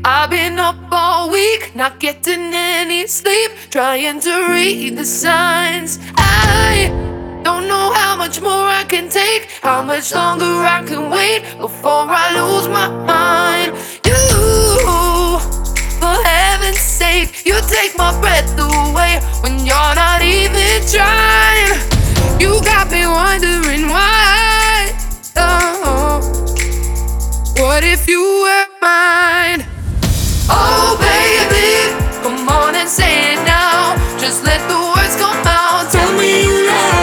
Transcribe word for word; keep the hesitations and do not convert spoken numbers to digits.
I've been up all week, not getting any sleep, trying to read the signs. I don't know how much more I can take, how much longer I can wait before I lose my mind. You, for heaven's sake, you take my breath away when you're not even trying. You got me wondering why. Oh, what if you were mine? Oh baby, come on and say it now. Just let the words come out. Tell me you love